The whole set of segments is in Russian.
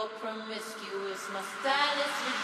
so promiscuous. My style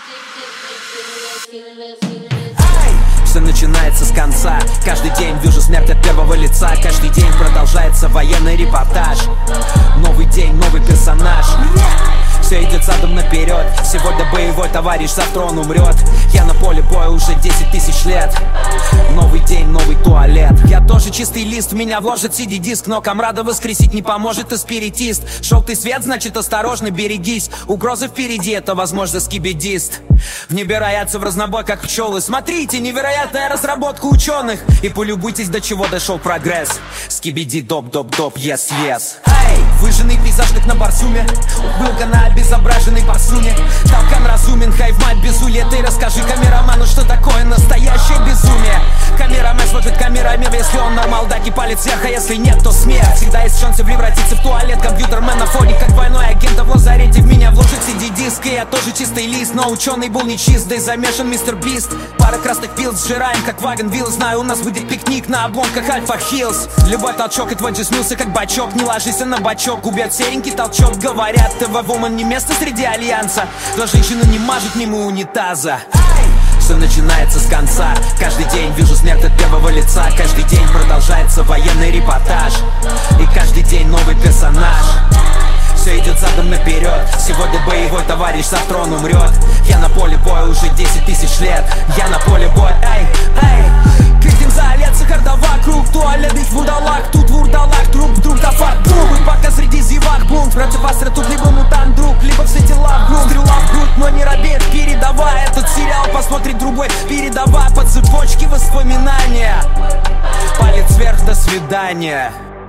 is ridiculous. Все начинается с конца. Каждый день вижу смерть от первого лица. Каждый день продолжается военный репортаж. Новый день, новый персонаж. Все идет задом наперед. Сегодня боевой товарищ, завтра он умрет. Я на поле боя уже 10 тысяч лет. Новый день, новый туалет. Я тоже чистый лист, в меня вложит CD-диск. Но комрада воскресить не поможет, ты спиритист. Желтый свет, значит осторожно, берегись. Угрозы впереди, это возможно скибидист. В небе роятся в разнобой, как пчелы. Смотрите, невероятная разработка ученых. И полюбуйтесь, до чего дошел прогресс. Скибиди, доп-доп-доп, yes-yes. Эй, выжженный пейзаж, как на Барсуме. Ухмылка на обезображенной парсуне. Толкан разумен, хайв мать безумие. Ты расскажи камераману, что такое настоящее безумие. Камерамен смотрит камерами, если он нормал, даки палец вверх, а если нет, то смерть. Всегда есть шансы превратиться в туалет. Компьютермен на фоне, как двойной агент, в лазарете. В меня вложит CD-диск, и я тоже чистый лист. Но ученый был не чистый, замешан мистер Бист. Пара красных пил, сжираем, как Вагонвилл. Знаю, у нас выйдет пикник на обломках Альфа Хиллз. Любой толчок и твой джиснился, как бачок. Не ложись на бачок, убьет серенький толчок. Говорят, ТВ-вумен не место среди альянса. Но женщина не мажет мимо унитаза. Все начинается с конца. Каждый день вижу смерть от первого лица. Каждый день продолжается военный репортаж. И каждый день новый персонаж. Все идет задом наперед. Сегодня боевой товарищ, завтра он умрет. Я на поле боя уже 10 тысяч лет. Я на поле боя, эй, эй. Критим за лет, сахарда вокруг. Туалет их вудалак, тут вурдалак. Труп вдруг дафак, трубы, пока среди зевак бунт. Против астра тут либо мутант друг, либо все тела в грунт. Стрела в грудь, но не робеет, передавай. Этот сериал посмотрит другой, передавай по цепочке воспоминания. Палец вверх, до свидания.